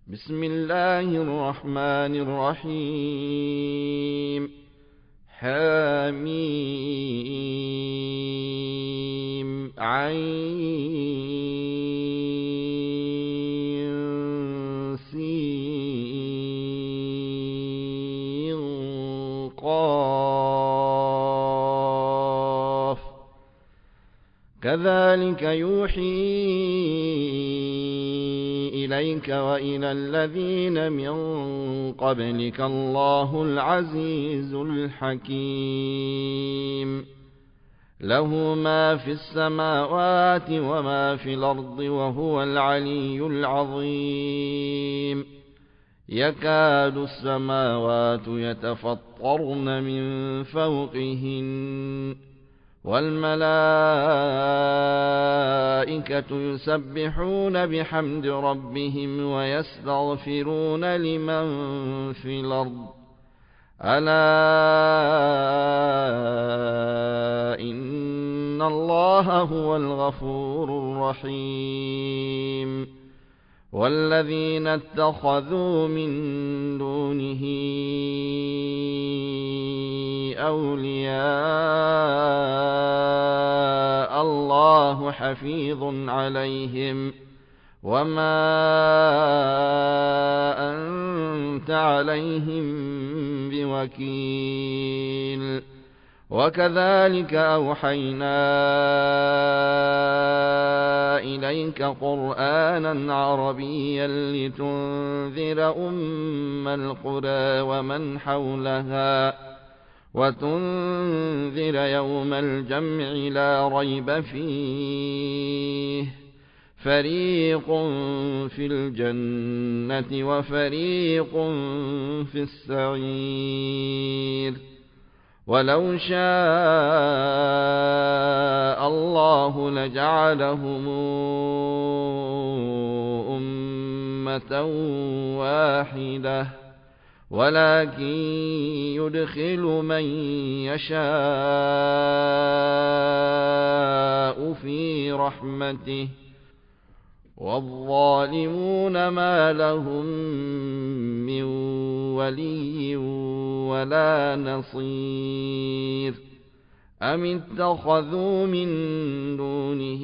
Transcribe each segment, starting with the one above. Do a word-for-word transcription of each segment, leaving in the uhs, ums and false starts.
بسم الله الرحمن الرحيم. حميم عين سين قاف كذلك يوحي إليك وإلى الذين من قبلك الله العزيز الحكيم. له ما في السماوات وما في الأرض وهو العلي العظيم. يكاد السماوات يتفطرن من فوقهن والملائكة يسبحون بحمد ربهم ويستغفرون لمن في الأرض ألا إن الله هو الغفور الرحيم. والذين اتخذوا من دونه أولياء الله حفيظ عليهم وما أنت عليهم بوكيل. وكذلك أوحينا إليك قرآنا عربيا لتنذر أم القرى ومن حولها وتنذر يوم الجمع لا ريب فيه فريق في الجنة وفريق في السعير. ولو شاء الله لجعلهم أمة واحدة ولكن يدخل من يشاء في رحمته والظالمون ما لهم من ولي ولا نصير. أم اتخذوا من دونه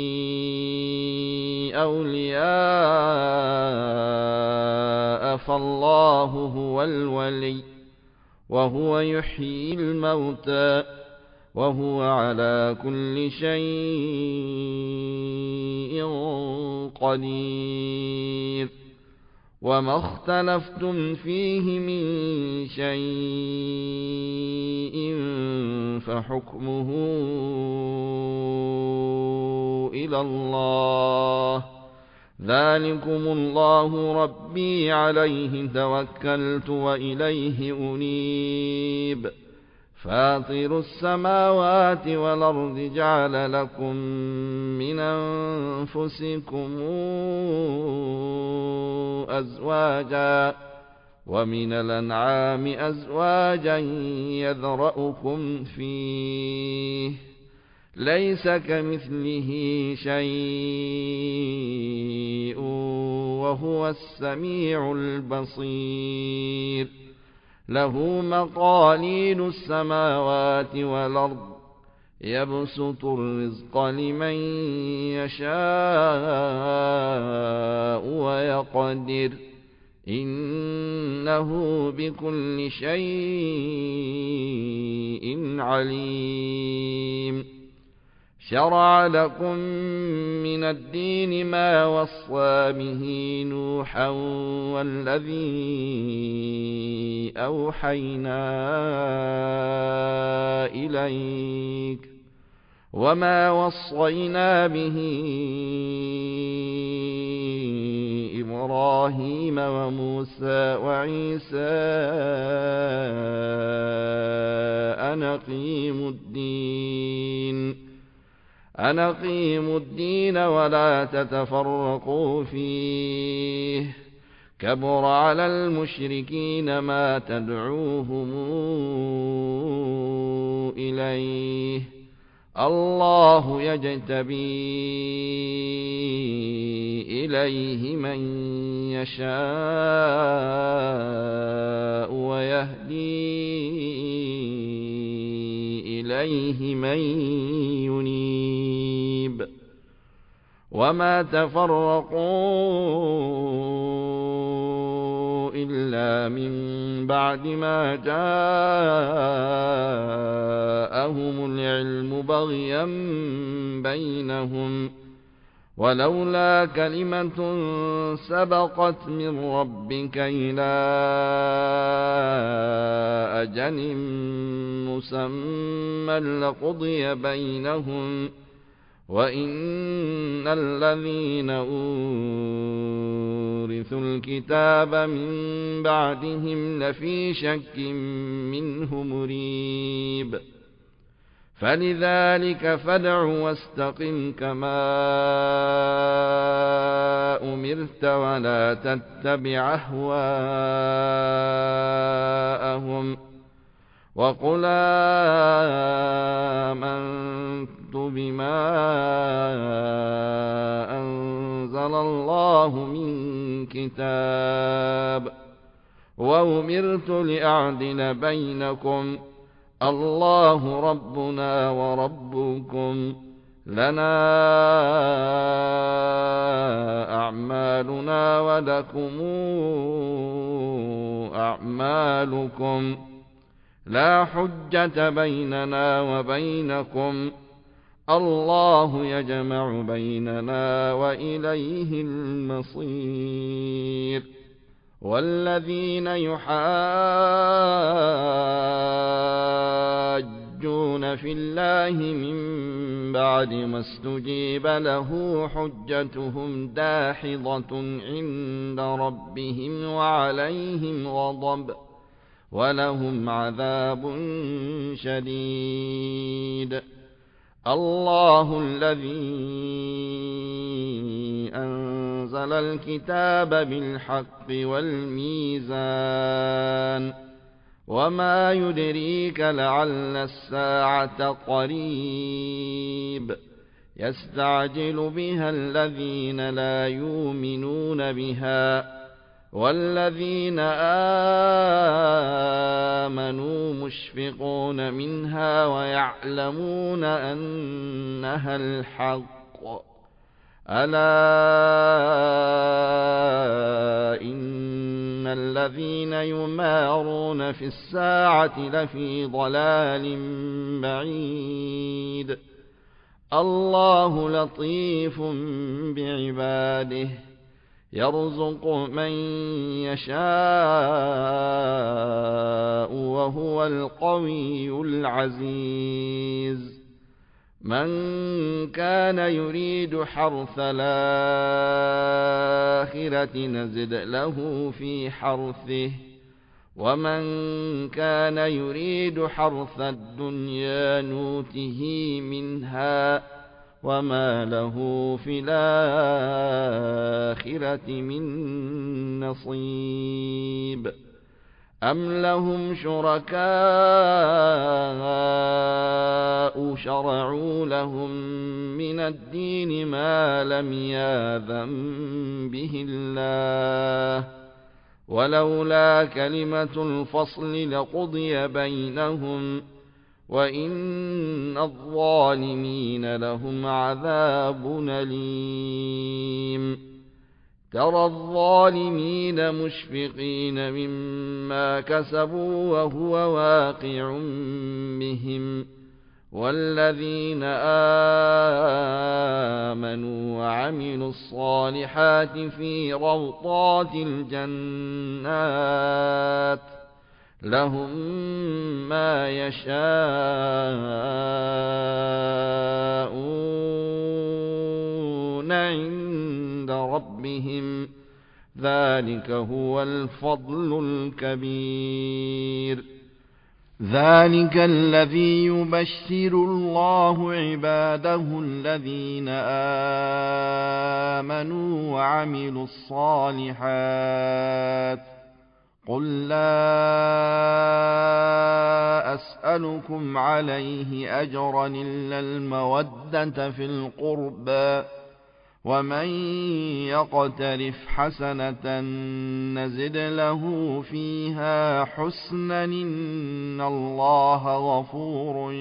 أولياء فالله هو الولي وهو يحيي الموتى وهو على كل شيء قدير. وما اختلفتم فيه من شيء فحكمه إلى الله. ذلكم الله ربي عليه توكلت وإليه أنيب. فاطر السماوات والأرض جعل لكم من أنفسكم أزواجا ومن الأنعام أزواجا يذرأكم فيه ليس كمثله شيء وهو السميع البصير. له مقاليد السماوات والأرض يبسط الرزق لمن يشاء ويقدر إنه بكل شيء عليم. شرع لكم من الدين ما وصى به نوحا والذي أوحينا إليك وما وصينا به إبراهيم وموسى وعيسى أن أقيموا الدين أن أقيموا الدين ولا تتفرقوا فيه كبر على المشركين ما تدعوهم إليه الله يجتبي إليه من يشاء ويهدي إليه من ينيب وما تفرقوا إلا من بعد ما جاءهم العلم بغيا بينهم ولولا كلمة سبقت من ربك إلى أجل مسمى لقضي بينهم وإن الذين أورثوا الكتاب من بعدهم لفي شك منه مريب فلذلك فادع واستقم كما أمرت ولا تتبع أهواءهم وقل آمنت بما أنزل الله من كتاب وأمرت لأعدل بينكم الله ربنا وربكم لنا أعمالنا ولكم أعمالكم لا حجة بيننا وبينكم الله يجمع بيننا وإليه المصير والذين يحاجون في الله من بعد ما استجيب له حجتهم داحضة عند ربهم وعليهم غضب ولهم عذاب شديد الله الذي أنزل الكتاب بالحق والميزان وما يدريك لعل الساعة قريب يستعجل بها الذين لا يؤمنون بها والذين آمنوا مشفقون منها ويعلمون أنها الحق ألا إن الذين يمارون في الساعة لفي ضلال بعيد الله لطيف بعباده يرزق من يشاء وهو القوي العزيز من كان يريد حرث الآخرة نزد له في حرثه ومن كان يريد حرث الدنيا نوته منها وما له في الآخرة من نصيب أم لهم شركاء شرعوا لهم من الدين ما لم يأذن به الله ولولا كلمة الفصل لقضي بينهم وإن الظالمين لهم عذاب أليم ترى الظالمين مشفقين مما كسبوا وهو واقع بهم والذين آمنوا وعملوا الصالحات في روضات الجنات لهم ما يشاءون عند ربهم ذلك هو الفضل الكبير ذلك الذي يبشر الله عباده الذين آمنوا وعملوا الصالحات قل لا أسألكم عليه أجرا إلا المودة في القربى ومن يقترف حسنة نزد له فيها حسنا إن الله غفور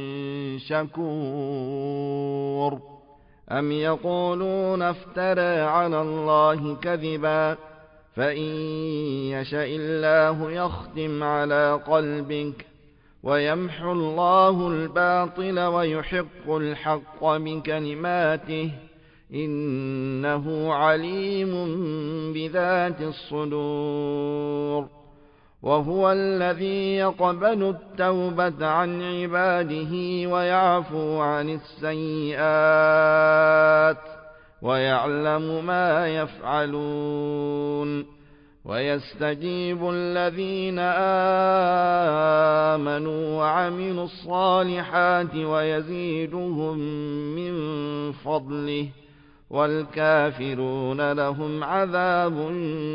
شكور أم يقولون افترى على الله كذبا فإن يشأ الله يختم على قلبك ويمحو الله الباطل ويحق الحق بكلماته إنه عليم بذات الصدور وهو الذي يقبل التوبة عن عباده ويعفو عن السيئات ويعلم ما يفعلون ويستجيب الذين آمنوا وعملوا الصالحات ويزيدهم من فضله والكافرون لهم عذاب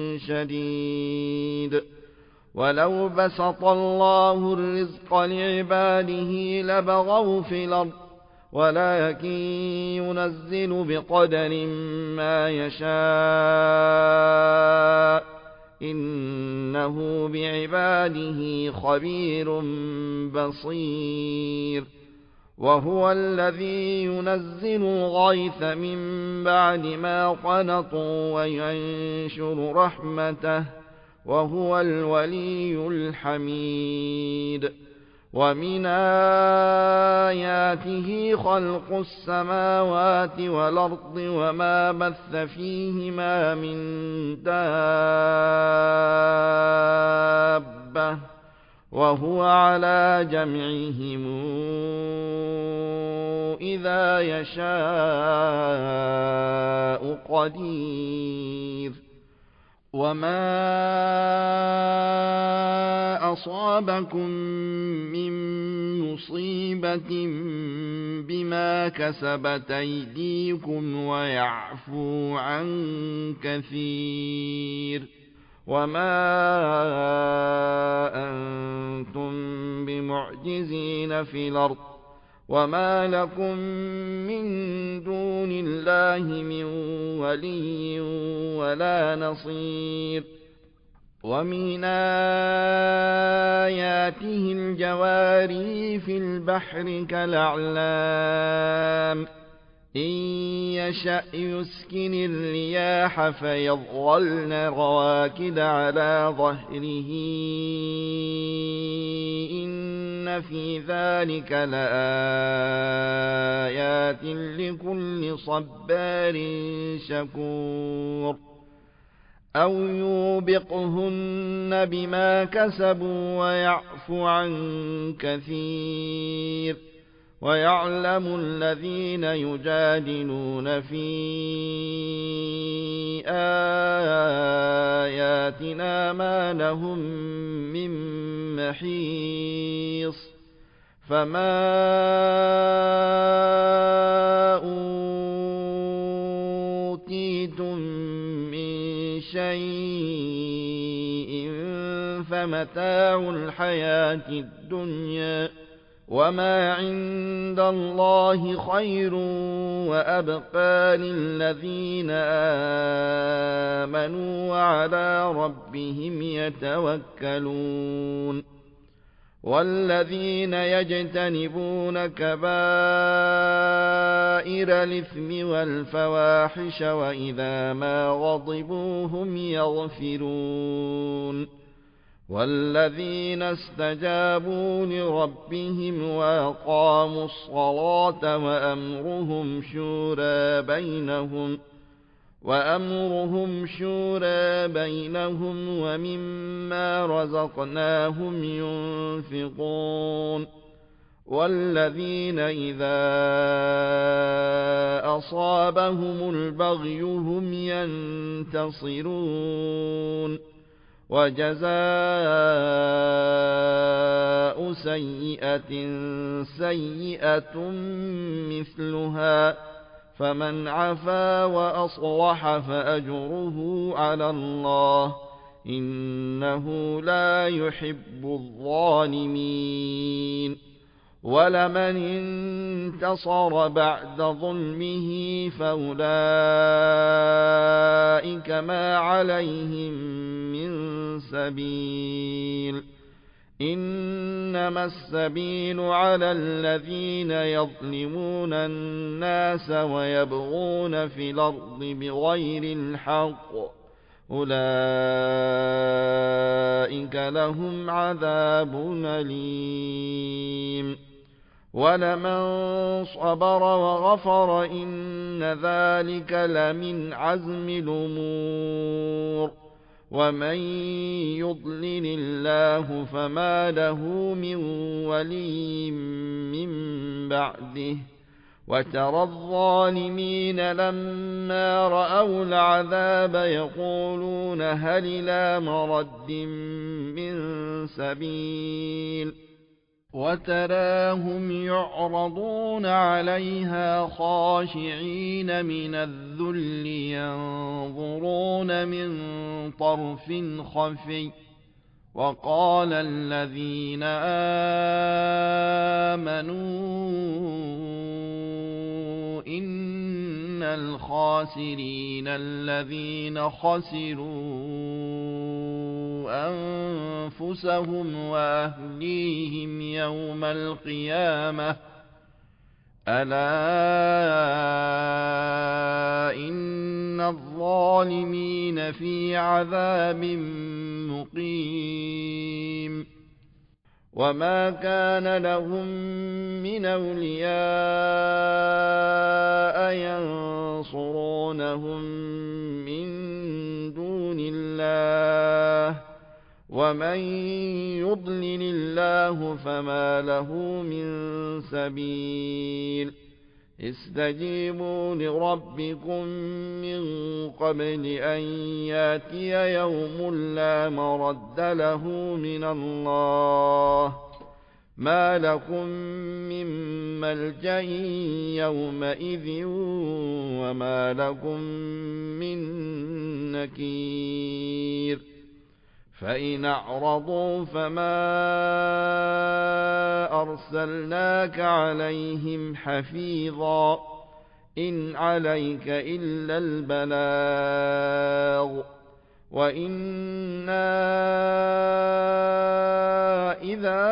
شديد ولو بسط الله الرزق لعباده لبغوا في الأرض ولكن ينزل بقدر ما يشاء إنه بعباده خبير بصير وهو الذي ينزل الغيث من بعد ما قنطوا وينشر رحمته وهو الولي الحميد ومن آياته خلق السماوات والأرض وما بث فيهما من دابة وهو على جمعهم إذا يشاء قدير وما أصابكم من مصيبة بما كسبت أيديكم ويعفو عن كثير وما أنتم بمعجزين في الأرض وما لكم من دون الله من ولي ولا نصير ومن آياته الجواري في البحر كالأعلام إن يشأ يسكن الرياح فيظللن رواكد على ظهره إن في ذلك لآيات لكل صبار شكور أو يوبقهن بما كسبوا ويعفو عن كثير ويعلم الذين يجادلون في آياتنا ما لهم من محيص فما أوتيتم من شيء فمتاع الحياة الدنيا وما عند الله خير وأبقى للذين آمنوا وعلى ربهم يتوكلون والذين يجتنبون كبائر الإثم والفواحش وإذا ما غضبوا هم يغفرون والذين استجابوا لربهم وأقاموا الصلاة وأمرهم شورى بينهم وأمرهم شورى بينهم ومما رزقناهم ينفقون والذين إذا أصابهم البغي هم ينتصرون وجزاء سيئة سيئة مثلها فمن عفا وأصلح فأجره على الله إنه لا يحب الظالمين ولمن انتصر بعد ظلمه فأولئك ما عليهم من سبيل إنما السبيل على الذين يظلمون الناس ويبغون في الأرض بغير الحق أولئك لهم عذاب أليم ولمن صبر وغفر إن ذلك لمن عزم الأمور ومن يضلل الله فما له من ولي من بعده وترى الظالمين لما رأوا العذاب يقولون هل إلى مرد من سبيل وتراهم يعرضون عليها خاشعين من الذل ينظرون من طرف خفي وقال الذين آمنوا إن الخاسرين الذين خسروا أنفسهم وأهليهم يوم القيامة ألا إن الظالمين في عذاب مقيم وما كان لهم من أولياء ينصرونهم من دون الله ومن يضلل الله فما له من سبيل استجيبوا لربكم من قبل أن ياتي يوم لا مرد له من الله ما لكم من ملجأ يومئذ وما لكم من نكير فإن أعرضوا فما أرسلناك عليهم حفيظا إن عليك إلا البلاغ وإنا إذا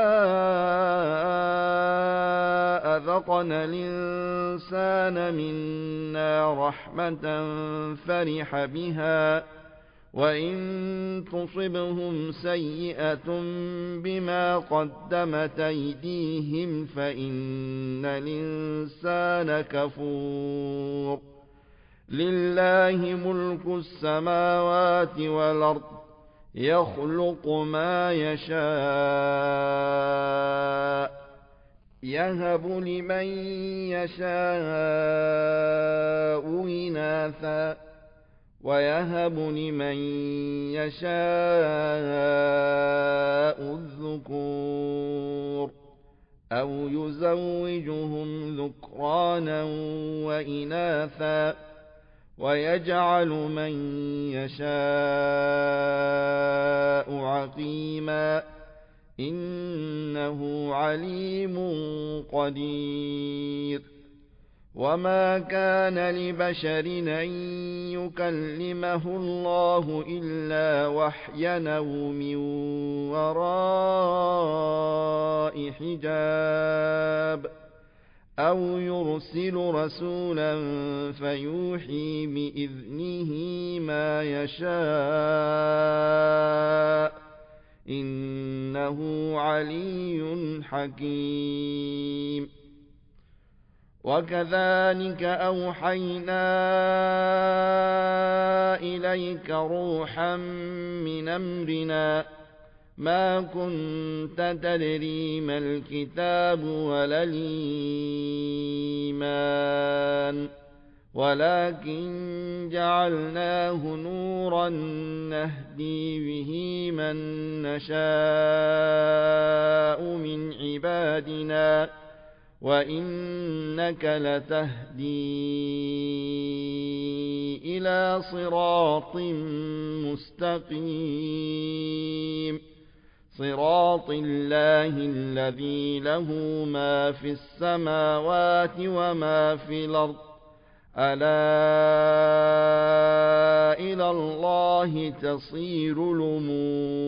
أذقنا الإنسان منا رحمة فرح بها وإن تصبهم سيئة بما قدمت أيديهم فإن الإنسان كفور لله ملك السماوات والأرض يخلق ما يشاء يهب لمن يشاء إناثا ويهب لمن يشاء الذكور أو يزوجهم ذكرانا وإناثا ويجعل من يشاء عقيما إنه عليم قدير وما كان لبشر أن يكلمه الله إلا وحيا أو من وراء حجاب أو يرسل رسولا فيوحي بإذنه ما يشاء إنه علي حكيم وكذلك أوحينا إليك روحا من أمرنا ما كنت تدري ما الكتاب ولا الإيمان ولكن جعلناه نورا نهدي به من نشاء من عبادنا وإنك لتهدي إلى صراط مستقيم صراط الله الذي له ما في السماوات وما في الأرض ألا إلى الله تصير الأمور